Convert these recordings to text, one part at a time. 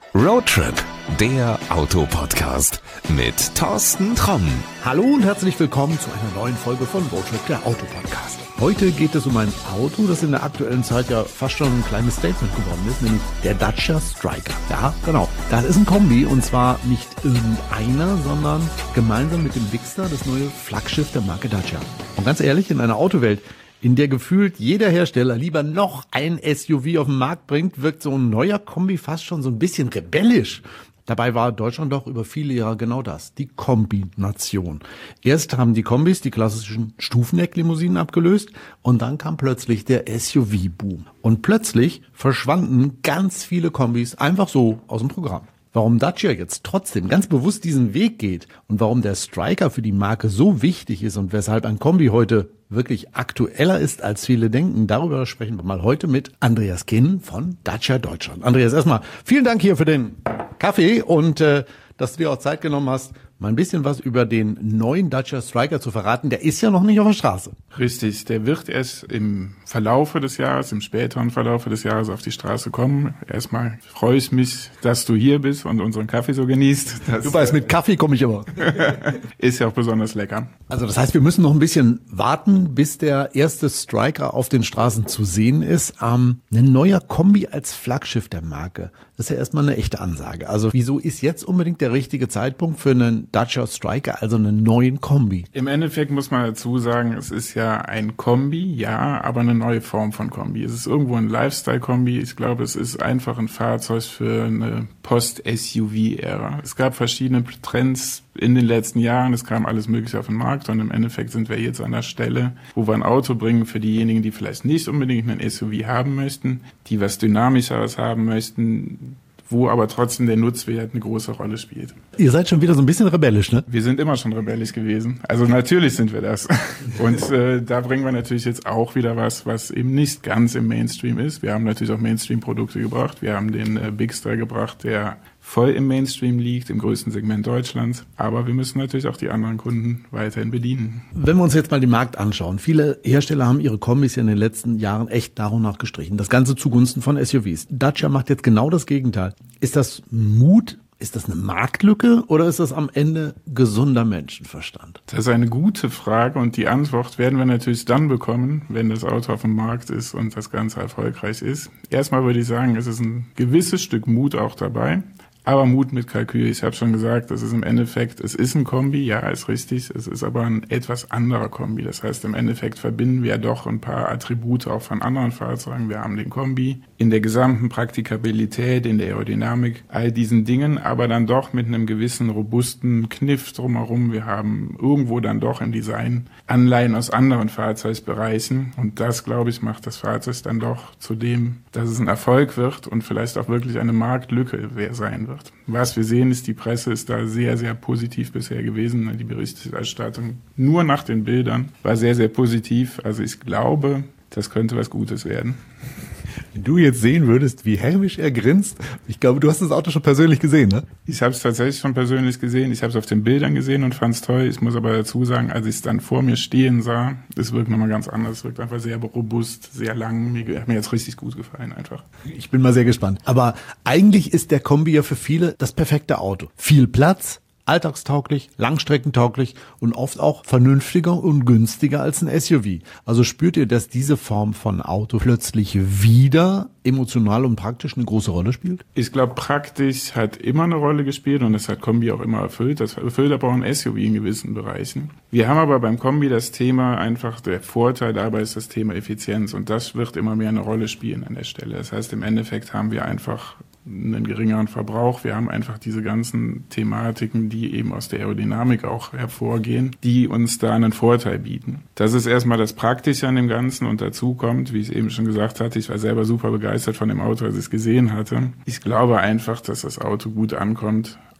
Roadtrip, der Autopodcast mit Thorsten Tromm. Hallo und herzlich willkommen zu einer neuen Folge von Roadtrip, der Autopodcast. Heute geht es um ein Auto, das in der aktuellen Zeit ja fast schon ein kleines Statement geworden ist, nämlich der Dacia Stryker. Ja, genau. Das ist ein Kombi und zwar nicht irgendeiner, sondern gemeinsam mit dem Bigster das neue Flaggschiff der Marke Dacia. Und ganz ehrlich, in einer Autowelt, in der gefühlt jeder Hersteller lieber noch ein SUV auf den Markt bringt, wirkt so ein neuer Kombi fast schon so ein bisschen rebellisch. Dabei war Deutschland doch über viele Jahre genau das, die Kombi-Nation. Erst haben die Kombis die klassischen Stufenhecklimousinen abgelöst und dann kam plötzlich der SUV-Boom. Und plötzlich verschwanden ganz viele Kombis einfach so aus dem Programm. Warum Dacia jetzt trotzdem ganz bewusst diesen Weg geht und warum der Stryker für die Marke so wichtig ist und weshalb ein Kombi heute wirklich aktueller ist, als viele denken, darüber sprechen wir mal heute mit Andreas Kinn von Dacia Deutschland. Andreas, erstmal vielen Dank hier für den Kaffee und dass du dir auch Zeit genommen hast, mal ein bisschen was über den neuen Dacia Stryker zu verraten. Der ist ja noch nicht auf der Straße. Richtig, der wird erst im Verlaufe des Jahres, im späteren Verlaufe des Jahres auf die Straße kommen. Erstmal freue ich mich, dass du hier bist und unseren Kaffee so genießt. Du weißt, mit Kaffee komme ich immer. Ist ja auch besonders lecker. Also das heißt, wir müssen noch ein bisschen warten, bis der erste Stryker auf den Straßen zu sehen ist. Ein neuer Kombi als Flaggschiff der Marke, das ist ja erstmal eine echte Ansage. Also wieso ist jetzt unbedingt der richtige Zeitpunkt für einen Dacia Stryker, also einen neuen Kombi? Im Endeffekt muss man dazu sagen, es ist ja ein Kombi, ja, aber eine neue Form von Kombi. Es ist irgendwo ein Lifestyle-Kombi. Ich glaube, es ist einfach ein Fahrzeug für eine Post-SUV-Ära. Es gab verschiedene Trends in den letzten Jahren. Es kam alles Mögliche auf den Markt und im Endeffekt sind wir jetzt an der Stelle, wo wir ein Auto bringen für diejenigen, die vielleicht nicht unbedingt einen SUV haben möchten, die was Dynamischeres haben möchten, wo aber trotzdem der Nutzwert eine große Rolle spielt. Ihr seid schon wieder so ein bisschen rebellisch, ne? Wir sind immer schon rebellisch gewesen. Also natürlich sind wir das. Und da bringen wir natürlich jetzt auch wieder was eben nicht ganz im Mainstream ist. Wir haben natürlich auch Mainstream-Produkte gebracht. Wir haben den Bigster gebracht, der voll im Mainstream liegt, im größten Segment Deutschlands. Aber wir müssen natürlich auch die anderen Kunden weiterhin bedienen. Wenn wir uns jetzt mal den Markt anschauen, viele Hersteller haben ihre Kombis ja in den letzten Jahren echt nach und nach gestrichen. Das Ganze zugunsten von SUVs. Dacia macht jetzt genau das Gegenteil. Ist das Mut? Ist das eine Marktlücke oder ist das am Ende gesunder Menschenverstand? Das ist eine gute Frage und die Antwort werden wir natürlich dann bekommen, wenn das Auto auf dem Markt ist und das Ganze erfolgreich ist. Erstmal würde ich sagen, es ist ein gewisses Stück Mut auch dabei. Aber Mut mit Kalkül, ich habe schon gesagt, das ist im Endeffekt, es ist ein Kombi, ja, ist richtig, es ist aber ein etwas anderer Kombi. Das heißt, im Endeffekt verbinden wir doch ein paar Attribute auch von anderen Fahrzeugen. Wir haben den Kombi in der gesamten Praktikabilität, in der Aerodynamik, all diesen Dingen, aber dann doch mit einem gewissen robusten Kniff drumherum. Wir haben irgendwo dann doch im Design Anleihen aus anderen Fahrzeugsbereichen und das, glaube ich, macht das Fahrzeug dann doch zu dem, dass es ein Erfolg wird und vielleicht auch wirklich eine Marktlücke sein wird. Was wir sehen, ist, die Presse ist da sehr, sehr positiv bisher gewesen. Die Berichterstattung nur nach den Bildern war sehr, sehr positiv. Also ich glaube, das könnte was Gutes werden. Wenn du jetzt sehen würdest, wie hämisch er grinst, ich glaube, du hast das Auto schon persönlich gesehen, ne? Ich habe es tatsächlich schon persönlich gesehen. Ich habe es auf den Bildern gesehen und fand es toll. Ich muss aber dazu sagen, als ich es dann vor mir stehen sah, es wirkt nochmal ganz anders. Es wirkt einfach sehr robust, sehr lang. Mir hat mir jetzt richtig gut gefallen einfach. Ich bin mal sehr gespannt. Aber eigentlich ist der Kombi ja für viele das perfekte Auto. Viel Platz, alltagstauglich, langstreckentauglich und oft auch vernünftiger und günstiger als ein SUV. Also spürt ihr, dass diese Form von Auto plötzlich wieder emotional und praktisch eine große Rolle spielt? Ich glaube, praktisch hat immer eine Rolle gespielt und das hat Kombi auch immer erfüllt. Das erfüllt aber auch ein SUV in gewissen Bereichen. Wir haben aber beim Kombi das Thema einfach, der Vorteil dabei ist das Thema Effizienz und das wird immer mehr eine Rolle spielen an der Stelle. Das heißt, im Endeffekt haben wir einfach einen geringeren Verbrauch. Wir haben einfach diese ganzen Thematiken, die eben aus der Aerodynamik auch hervorgehen, die uns da einen Vorteil bieten. Das ist erstmal das Praktische an dem Ganzen und dazu kommt, wie ich eben schon gesagt hatte, ich war selber super begeistert von dem Auto, als ich es gesehen hatte. Ich glaube einfach, dass das Auto gut ankommt,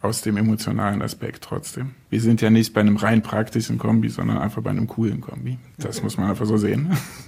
aus dem emotionalen Aspekt trotzdem. Wir sind ja nicht bei einem rein praktischen Kombi, sondern einfach bei einem coolen Kombi. Das muss man einfach so sehen.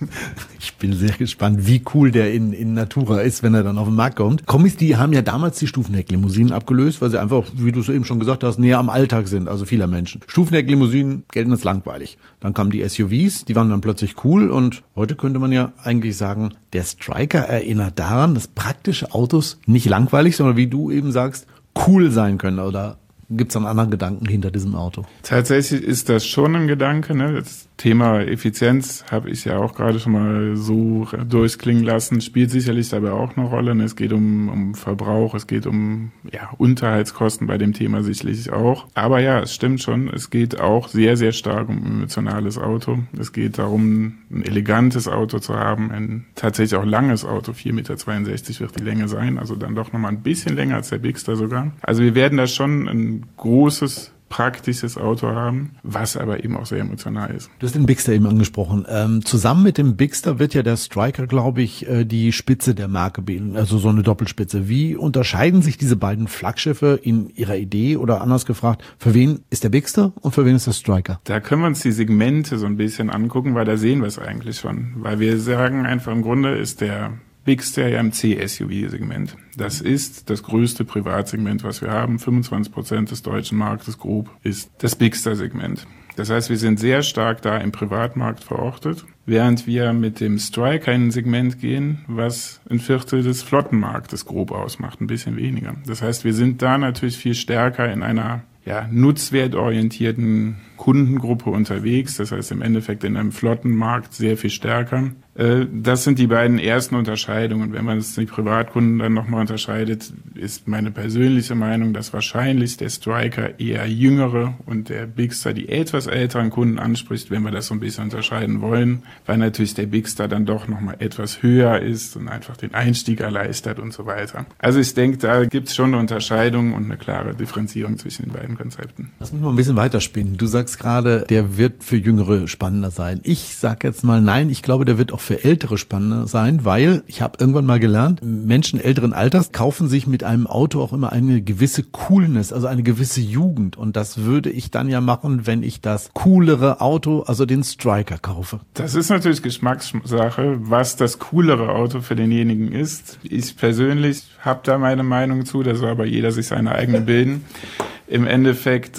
Ich bin sehr gespannt, wie cool der in Natura ist, wenn er dann auf den Markt kommt. Kombis, die haben ja damals die Stufenhecklimousinen abgelöst, weil sie einfach, wie du es eben schon gesagt hast, näher am Alltag sind, also vieler Menschen. Stufenhecklimousinen gelten als langweilig. Dann kamen die SUVs, die waren dann plötzlich cool und heute könnte man ja eigentlich sagen, der Striker erinnert daran, dass praktische Autos nicht langweilig, sondern wie du eben sagst, cool sein können, oder gibt es einen anderen Gedanken hinter diesem Auto? Tatsächlich ist das schon ein Gedanke, ne? Das Thema Effizienz habe ich ja auch gerade schon mal so durchklingen lassen, spielt sicherlich dabei auch eine Rolle. Es geht um Verbrauch, es geht um Unterhaltskosten bei dem Thema sicherlich auch. Aber ja, es stimmt schon, es geht auch sehr, sehr stark um ein emotionales Auto. Es geht darum, ein elegantes Auto zu haben, ein tatsächlich auch langes Auto, 4,62 Meter wird die Länge sein, also dann doch nochmal ein bisschen länger als der Bigster sogar. Also wir werden da schon ein großes, praktisches Auto haben, was aber eben auch sehr emotional ist. Du hast den Bigster eben angesprochen. Zusammen mit dem Bigster wird ja der Striker, glaube ich, die Spitze der Marke bilden, also so eine Doppelspitze. Wie unterscheiden sich diese beiden Flaggschiffe in ihrer Idee oder anders gefragt, für wen ist der Bigster und für wen ist der Striker? Da können wir uns die Segmente so ein bisschen angucken, weil da sehen wir es eigentlich schon. Weil wir sagen einfach, im Grunde ist der Bigster ja im C-SUV-Segment. Das ist das größte Privatsegment, was wir haben. 25% des deutschen Marktes grob ist das Bigster-Segment. Das heißt, wir sind sehr stark da im Privatmarkt verortet, während wir mit dem Striker in ein Segment gehen, was ein Viertel des Flottenmarktes grob ausmacht, ein bisschen weniger. Das heißt, wir sind da natürlich viel stärker in einer nutzwertorientierten Kundengruppe unterwegs, das heißt im Endeffekt in einem Flottenmarkt sehr viel stärker. Das sind die beiden ersten Unterscheidungen. Wenn man es die Privatkunden dann nochmal unterscheidet, ist meine persönliche Meinung, dass wahrscheinlich der Striker eher jüngere und der Bigster die etwas älteren Kunden anspricht, wenn wir das so ein bisschen unterscheiden wollen, weil natürlich der Bigster dann doch nochmal etwas höher ist und einfach den Einstieg erleichtert und so weiter. Also ich denke, da gibt es schon eine Unterscheidung und eine klare Differenzierung zwischen den beiden Konzepten. Lass mich mal ein bisschen weiterspinnen. Du sagst gerade, der wird für Jüngere spannender sein. Ich sag jetzt mal nein, ich glaube, der wird auch für Ältere spannender sein, weil ich habe irgendwann mal gelernt, Menschen älteren Alters kaufen sich mit einem Auto auch immer eine gewisse Coolness, also eine gewisse Jugend. Und das würde ich dann ja machen, wenn ich das coolere Auto, also den Striker, kaufe. Das ist natürlich Geschmackssache, was das coolere Auto für denjenigen ist. Ich persönlich habe da meine Meinung zu, da soll aber jeder sich seine eigene bilden. Im Endeffekt,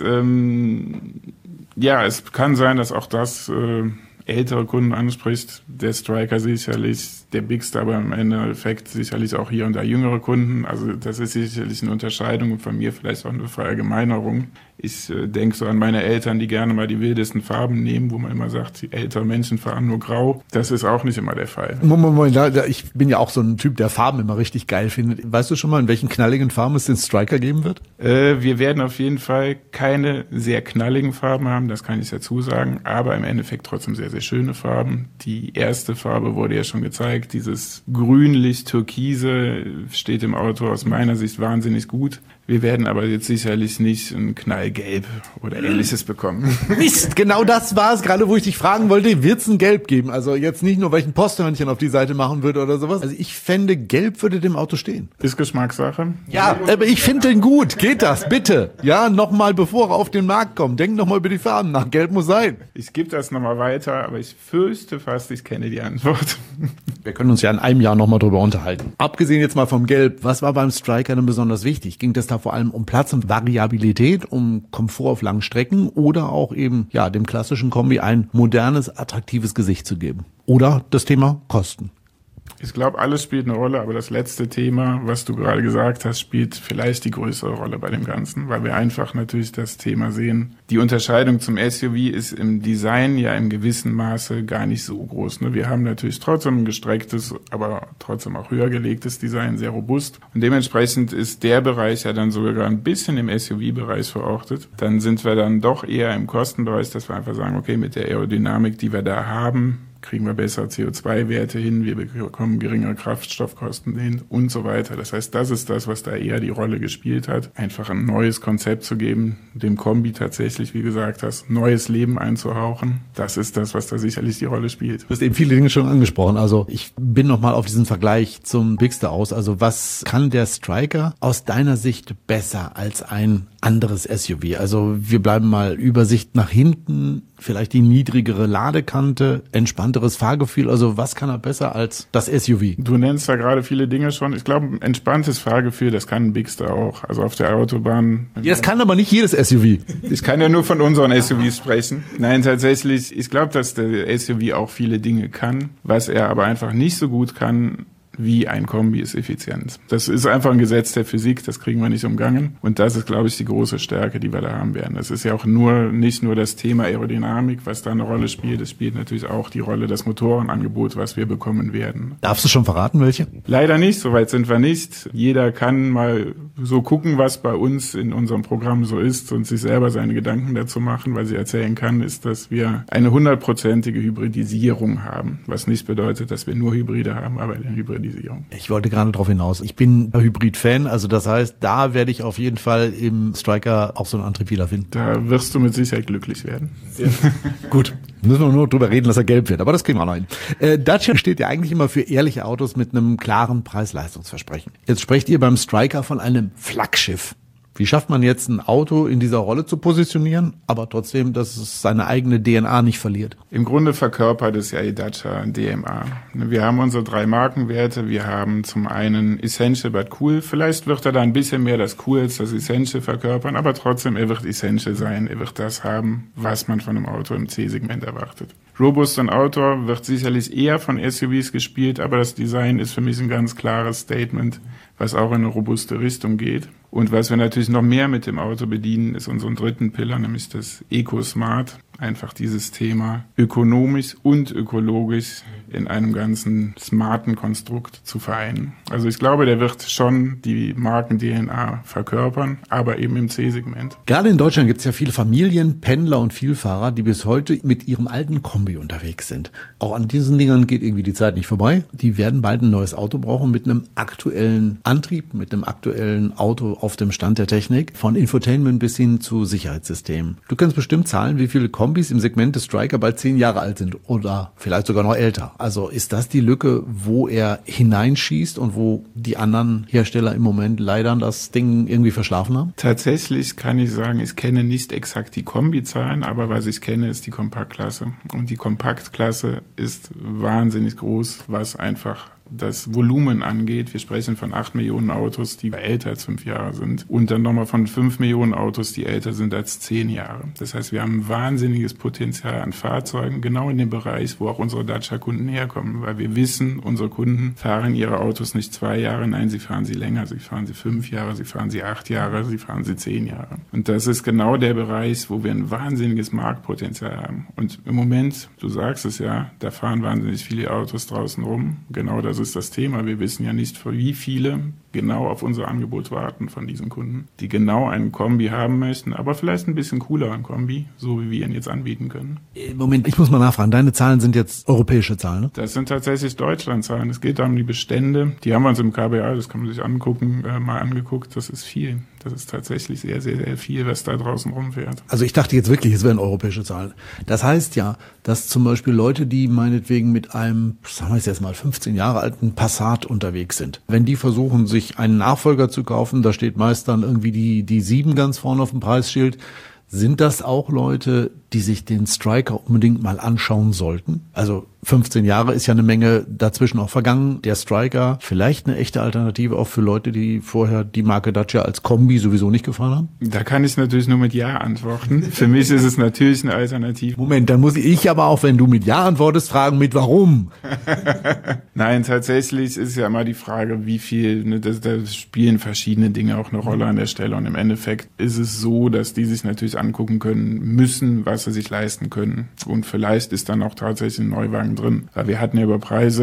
es kann sein, dass auch das ältere Kunden anspricht, der Striker sicherlich, der Bigster aber im Endeffekt sicherlich auch hier und da jüngere Kunden. Also das ist sicherlich eine Unterscheidung und von mir vielleicht auch eine Verallgemeinerung. Ich denke so an meine Eltern, die gerne mal die wildesten Farben nehmen, wo man immer sagt, die älteren Menschen fahren nur grau. Das ist auch nicht immer der Fall. Moment, ich bin ja auch so ein Typ, der Farben immer richtig geil findet. Weißt du schon mal, in welchen knalligen Farben es den Striker geben wird? Wir werden auf jeden Fall keine sehr knalligen Farben haben, das kann ich dazu sagen, aber im Endeffekt trotzdem sehr, sehr schöne Farben. Die erste Farbe wurde ja schon gezeigt, dieses grünlich-türkise steht im Auto aus meiner Sicht wahnsinnig gut. Wir werden aber jetzt sicherlich nicht ein Knallgelb oder Ähnliches bekommen. Mist, genau das war es gerade, wo ich dich fragen wollte, wird es ein Gelb geben? Also jetzt nicht nur, weil ich ein Posthörnchen auf die Seite machen würde oder sowas. Also ich fände, Gelb würde dem Auto stehen. Ist Geschmackssache. Ja, aber ich finde den gut. Geht das, bitte? Ja, nochmal, bevor er auf den Markt kommt. Denk nochmal über die Farben nach. Gelb muss sein. Ich gebe das nochmal weiter, aber ich fürchte fast, ich kenne die Antwort. Wir können uns ja in einem Jahr nochmal drüber unterhalten. Abgesehen jetzt mal vom Gelb, was war beim Striker denn besonders wichtig? Ging das da vor allem um Platz und Variabilität, um Komfort auf langen Strecken oder auch eben, dem klassischen Kombi ein modernes, attraktives Gesicht zu geben? Oder das Thema Kosten? Ich glaube, alles spielt eine Rolle, aber das letzte Thema, was du gerade gesagt hast, spielt vielleicht die größere Rolle bei dem Ganzen, weil wir einfach natürlich das Thema sehen. Die Unterscheidung zum SUV ist im Design ja im gewissen Maße gar nicht so groß. Ne? Wir haben natürlich trotzdem ein gestrecktes, aber trotzdem auch höher gelegtes Design, sehr robust. Und dementsprechend ist der Bereich ja dann sogar ein bisschen im SUV-Bereich verortet. Dann sind wir dann doch eher im Kostenbereich, dass wir einfach sagen, okay, mit der Aerodynamik, die wir da haben, kriegen wir bessere CO2-Werte hin, wir bekommen geringere Kraftstoffkosten hin und so weiter. Das heißt, das ist das, was da eher die Rolle gespielt hat, einfach ein neues Konzept zu geben, dem Kombi tatsächlich, wie gesagt hast, neues Leben einzuhauchen. Das ist das, was da sicherlich die Rolle spielt. Du hast eben viele Dinge schon angesprochen. Also ich bin nochmal auf diesen Vergleich zum Bigster aus. Also was kann der Striker aus deiner Sicht besser als ein anderes SUV? Also wir bleiben mal Übersicht nach hinten, vielleicht die niedrigere Ladekante, entspannteres Fahrgefühl. Also was kann er besser als das SUV? Du nennst da gerade viele Dinge schon. Ich glaube, ein entspanntes Fahrgefühl, das kann ein Bigster auch. Also auf der Autobahn. Ja, das kann aber nicht jedes SUV. Ich kann ja nur von unseren SUVs sprechen. Nein, tatsächlich, ich glaube, dass der SUV auch viele Dinge kann. Was er aber einfach nicht so gut kann, wie ein Kombi, ist Effizienz. Das ist einfach ein Gesetz der Physik, das kriegen wir nicht umgangen. Und das ist, glaube ich, die große Stärke, die wir da haben werden. Das ist ja auch nicht nur das Thema Aerodynamik, was da eine Rolle spielt. Es spielt natürlich auch die Rolle das Motorenangebot, was wir bekommen werden. Darfst du schon verraten, welche? Leider nicht, soweit sind wir nicht. Jeder kann mal so gucken, was bei uns in unserem Programm so ist und sich selber seine Gedanken dazu machen, weil sie erzählen kann, ist, dass wir eine 100%ige Hybridisierung haben. Was nicht bedeutet, dass wir nur Hybride haben, aber eine Hybridisierung. Ich wollte gerade darauf hinaus. Ich bin Hybrid-Fan, also das heißt, da werde ich auf jeden Fall im Striker auch so einen Antrieb wiederfinden. Da wirst du mit Sicherheit glücklich werden. Ja. Gut, müssen wir nur drüber reden, dass er gelb wird, aber das kriegen wir auch noch hin. Dacia steht ja eigentlich immer für ehrliche Autos mit einem klaren Preis-Leistungsversprechen. Jetzt sprecht ihr beim Striker von einem Flaggschiff. Wie schafft man jetzt ein Auto in dieser Rolle zu positionieren, aber trotzdem, dass es seine eigene DNA nicht verliert? Im Grunde verkörpert es ja Dacia DMA. Wir haben unsere 3 Markenwerte. Wir haben zum einen Essential but Cool. Vielleicht wird er da ein bisschen mehr das Cool als das Essential verkörpern, aber trotzdem, er wird Essential sein. Er wird das haben, was man von einem Auto im C-Segment erwartet. Robust und Outdoor wird sicherlich eher von SUVs gespielt, aber das Design ist für mich ein ganz klares Statement, was auch in eine robuste Richtung geht. Und was wir natürlich noch mehr mit dem Auto bedienen, ist unseren dritten Pillar, nämlich das Eco-Smart. Einfach dieses Thema ökonomisch und ökologisch in einem ganzen smarten Konstrukt zu vereinen. Also ich glaube, der wird schon die Marken-DNA verkörpern, aber eben im C-Segment. Gerade in Deutschland gibt es ja viele Familien, Pendler und Vielfahrer, die bis heute mit ihrem alten Kombi unterwegs sind. Auch an diesen Dingern geht irgendwie die Zeit nicht vorbei. Die werden bald ein neues Auto brauchen mit einem aktuellen Antrieb, mit einem aktuellen Auto auf dem Stand der Technik, von Infotainment bis hin zu Sicherheitssystemen. Du kannst bestimmt zahlen, wie viele Kombis im Segment des Striker bald 10 Jahre alt sind oder vielleicht sogar noch älter. Also ist das die Lücke, wo er hineinschießt und wo die anderen Hersteller im Moment leider das Ding irgendwie verschlafen haben? Tatsächlich kann ich sagen, ich kenne nicht exakt die Kombizahlen, aber was ich kenne, ist die Kompaktklasse. Und die Kompaktklasse ist wahnsinnig groß, was einfach das Volumen angeht. Wir sprechen von 8 Millionen Autos, die älter als 5 Jahre sind. Und dann nochmal von 5 Millionen Autos, die älter sind als 10 Jahre. Das heißt, wir haben ein wahnsinniges Potenzial an Fahrzeugen, genau in dem Bereich, wo auch unsere Dacia-Kunden herkommen. Weil wir wissen, unsere Kunden fahren ihre Autos nicht 2 Jahre, nein, sie fahren sie länger. Sie fahren sie 5 Jahre, sie fahren sie 8 Jahre, sie fahren sie 10 Jahre. Und das ist genau der Bereich, wo wir ein wahnsinniges Marktpotenzial haben. Und im Moment, du sagst es ja, da fahren wahnsinnig viele Autos draußen rum. Genau das ist das Thema. Wir wissen ja nicht, wie viele genau auf unser Angebot warten von diesen Kunden, die genau einen Kombi haben möchten, aber vielleicht ein bisschen cooleren Kombi, so wie wir ihn jetzt anbieten können. Moment, ich muss mal nachfragen. Deine Zahlen sind jetzt europäische Zahlen, ne? Das sind tatsächlich Deutschlandzahlen. Es geht da um die Bestände. Die haben wir uns im KBA, das kann man sich angucken, mal angeguckt. Das ist viel. Das ist tatsächlich sehr, sehr, sehr viel, was da draußen rumfährt. Also ich dachte jetzt wirklich, es wären europäische Zahlen. Das heißt ja, dass zum Beispiel Leute, die meinetwegen mit einem, sagen wir jetzt mal 15 Jahre alten Passat unterwegs sind, wenn die versuchen, sich einen Nachfolger zu kaufen, da steht meist dann irgendwie die 7 ganz vorne auf dem Preisschild. Sind das auch Leute, die sich den Striker unbedingt mal anschauen sollten? Also 15 Jahre ist ja eine Menge dazwischen auch vergangen. Der Striker, vielleicht eine echte Alternative auch für Leute, die vorher die Marke Dacia als Kombi sowieso nicht gefahren haben? Da kann ich natürlich nur mit Ja antworten. Für mich ist es natürlich eine Alternative. Moment, dann muss ich aber auch, wenn du mit Ja antwortest, fragen, mit warum? Nein, tatsächlich ist ja immer die Frage, wie viel, ne, da spielen verschiedene Dinge auch eine Rolle an der Stelle. Und im Endeffekt ist es so, dass die sich natürlich angucken können müssen, was sie sich leisten können. Und vielleicht ist dann auch tatsächlich ein Neuwagen drin. Weil wir hatten ja über Preise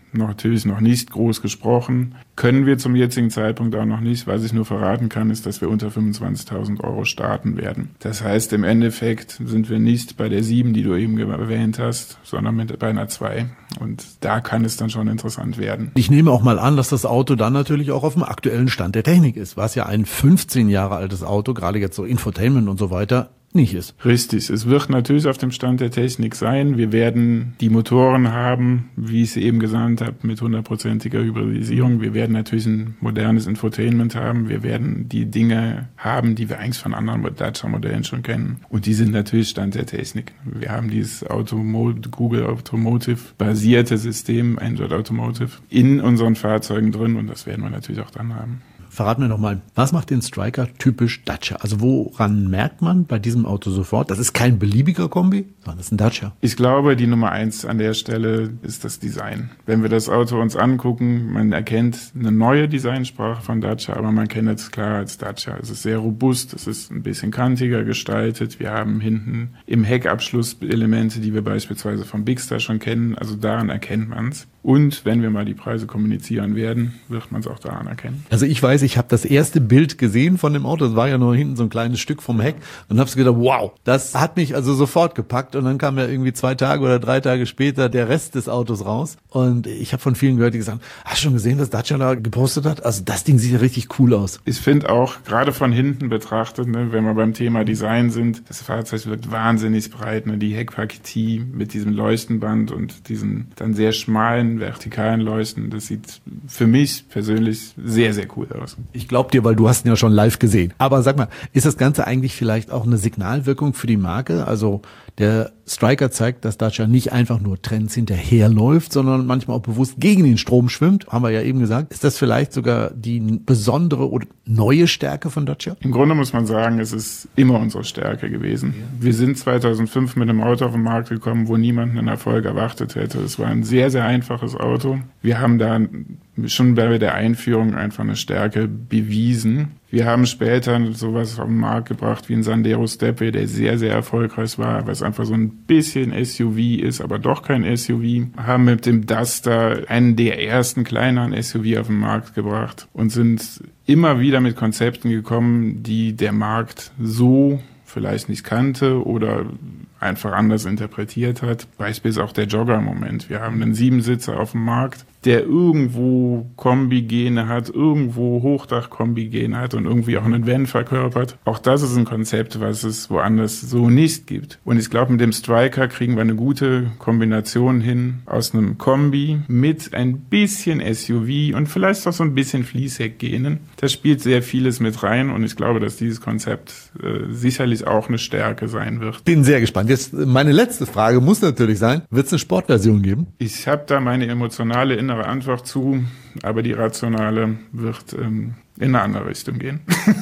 natürlich noch nicht groß gesprochen. Können wir zum jetzigen Zeitpunkt auch noch nicht. Was ich nur verraten kann, ist, dass wir unter 25.000 Euro starten werden. Das heißt, im Endeffekt sind wir nicht bei der 7, die du eben erwähnt hast, sondern bei einer 2. Und da kann es dann schon interessant werden. Ich nehme auch mal an, dass das Auto dann natürlich auch auf dem aktuellen Stand der Technik ist, was ja ein 15 Jahre altes Auto, gerade jetzt so Infotainment und so weiter, nicht ist. Richtig, es wird natürlich auf dem Stand der Technik sein. Wir werden die Motoren haben, wie ich es eben gesagt habe, mit 100%iger Hybridisierung. Wir werden natürlich ein modernes Infotainment haben. Wir werden die Dinge haben, die wir eigentlich von anderen Dacia-Modellen schon kennen. Und die sind natürlich Stand der Technik. Wir haben dieses Google Automotive basierte System, Android Automotive, in unseren Fahrzeugen drin und das werden wir natürlich auch dann haben. Verrat mir noch mal, was macht den Stryker typisch Dacia? Also woran merkt man bei diesem Auto sofort? Das ist kein beliebiger Kombi, sondern das ist ein Dacia. Ich glaube, die Nummer 1 an der Stelle ist das Design. Wenn wir das Auto uns angucken, man erkennt eine neue Designsprache von Dacia, aber man kennt es klar als Dacia. Es ist sehr robust, es ist ein bisschen kantiger gestaltet. Wir haben hinten im Heckabschluss Elemente, die wir beispielsweise vom Bigster schon kennen. Also daran erkennt man es. Und wenn wir mal die Preise kommunizieren werden, wird man es auch daran erkennen. Also ich weiß, ich habe das erste Bild gesehen von dem Auto, das war ja nur hinten so ein kleines Stück vom Heck und habe gedacht, wow, das hat mich also sofort gepackt und dann kam ja irgendwie 2 Tage oder 3 Tage später der Rest des Autos raus und ich habe von vielen gehört, die gesagt, hast du schon gesehen, was Dacia da gepostet hat? Also das Ding sieht ja richtig cool aus. Ich finde auch, gerade von hinten betrachtet, ne, wenn wir beim Thema Design sind, das Fahrzeug wirkt wahnsinnig breit, ne, die Heckpartie mit diesem Leuchtenband und diesen dann sehr schmalen vertikalen Leuchten, das sieht für mich persönlich sehr, sehr cool aus. Ich glaube dir, weil du hast ihn ja schon live gesehen. Aber sag mal, ist das Ganze eigentlich vielleicht auch eine Signalwirkung für die Marke? Also der Stryker zeigt, dass Dacia nicht einfach nur Trends hinterherläuft, sondern manchmal auch bewusst gegen den Strom schwimmt, haben wir ja eben gesagt. Ist das vielleicht sogar die besondere oder neue Stärke von Dacia? Im Grunde muss man sagen, es ist immer unsere Stärke gewesen. Wir sind 2005 mit einem Auto auf den Markt gekommen, wo niemand einen Erfolg erwartet hätte. Es war ein sehr, sehr einfaches Auto. Wir haben da schon bei der Einführung einfach eine Stärke bewiesen. Wir haben später sowas auf den Markt gebracht wie ein Sandero Stepway, der sehr, sehr erfolgreich war, weil es einfach so ein bisschen SUV ist, aber doch kein SUV. Haben mit dem Duster einen der ersten kleineren SUV auf den Markt gebracht und sind immer wieder mit Konzepten gekommen, die der Markt so vielleicht nicht kannte oder einfach anders interpretiert hat. Beispielsweise auch der Jogger im Moment. Wir haben einen 7-Sitzer auf dem Markt, der irgendwo Kombi-Gene hat, irgendwo Hochdach-Kombi-Gene hat und irgendwie auch einen Van verkörpert. Auch das ist ein Konzept, was es woanders so nicht gibt. Und ich glaube, mit dem Stryker kriegen wir eine gute Kombination hin aus einem Kombi mit ein bisschen SUV und vielleicht auch so ein bisschen Fließheck-Genen. Das spielt sehr vieles mit rein und ich glaube, dass dieses Konzept sicherlich auch eine Stärke sein wird. Bin sehr gespannt. Jetzt meine letzte Frage muss natürlich sein, wird es eine Sportversion geben? Ich habe da meine emotionale innere Antwort zu, aber die rationale wird in eine andere Richtung gehen.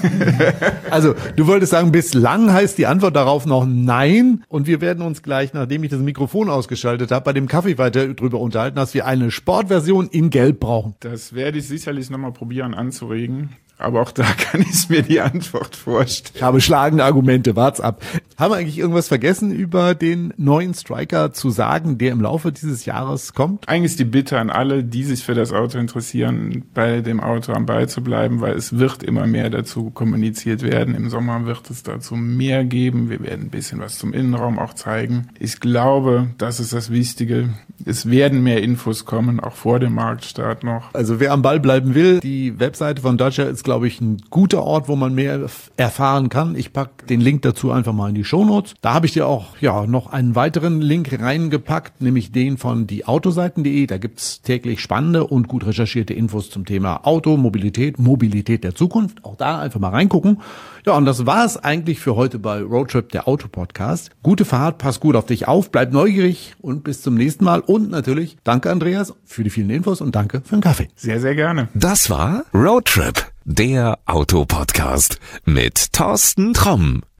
Also du wolltest sagen, bislang heißt die Antwort darauf noch nein und wir werden uns gleich, nachdem ich das Mikrofon ausgeschaltet habe, bei dem Kaffee weiter drüber unterhalten, dass wir eine Sportversion in Gelb brauchen. Das werde ich sicherlich nochmal probieren anzuregen. Aber auch da kann ich mir die Antwort vorstellen. Ich habe schlagende Argumente, wart's ab. Haben wir eigentlich irgendwas vergessen über den neuen Stryker zu sagen, der im Laufe dieses Jahres kommt? Eigentlich die Bitte an alle, die sich für das Auto interessieren, bei dem Auto am Ball zu bleiben, weil es wird immer mehr dazu kommuniziert werden. Im Sommer wird es dazu mehr geben. Wir werden ein bisschen was zum Innenraum auch zeigen. Ich glaube, das ist das Wichtige. Es werden mehr Infos kommen, auch vor dem Marktstart noch. Also wer am Ball bleiben will, die Webseite von Dacia ist, glaube ich, ein guter Ort, wo man mehr erfahren kann. Ich packe den Link dazu einfach mal in die Shownotes. Da habe ich dir auch noch einen weiteren Link reingepackt, nämlich den von dieautoseiten.de. Da gibt's täglich spannende und gut recherchierte Infos zum Thema Auto, Mobilität der Zukunft. Auch da einfach mal reingucken. Ja, und das war es eigentlich für heute bei Roadtrip, der Autopodcast. Gute Fahrt, pass gut auf dich auf, bleib neugierig und bis zum nächsten Mal. Und natürlich danke, Andreas, für die vielen Infos und danke für den Kaffee. Sehr, sehr gerne. Das war Roadtrip, der Autopodcast mit Thorsten Tromm.